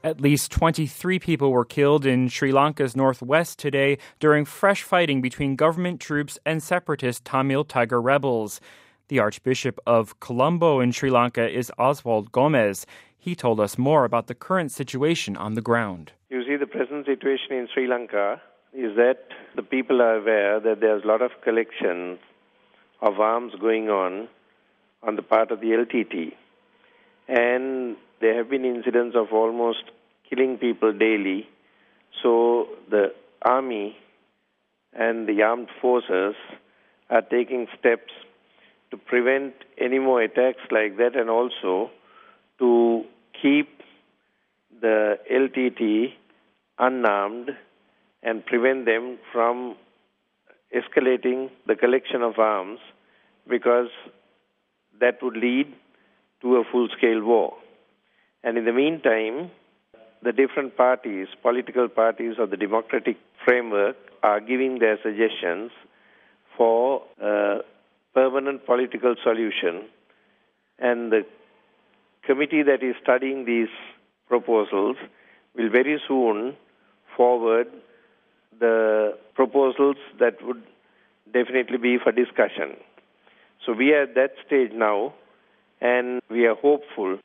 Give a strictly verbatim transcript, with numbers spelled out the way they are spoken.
At least twenty-three people were killed in Sri Lanka's northwest today during fresh fighting between government troops and separatist Tamil Tiger rebels. The Archbishop of Colombo in Sri Lanka is Oswald Gomez. He told us more about the current situation on the ground. You see, the present situation in Sri Lanka is that the people are aware that there's a lot of collection of arms going on on the part of the L T T. And there have been incidents of almost killing people daily. So the army and the armed forces are taking steps to prevent any more attacks like that, and also to keep the L T T unarmed and prevent them from escalating the collection of arms, because that would lead to a full-scale war. And in the meantime, the different parties, political parties of the democratic framework, are giving their suggestions for a permanent political solution. And the committee that is studying these proposals will very soon forward the proposals that would definitely be for discussion. So we are at that stage now, and we are hopeful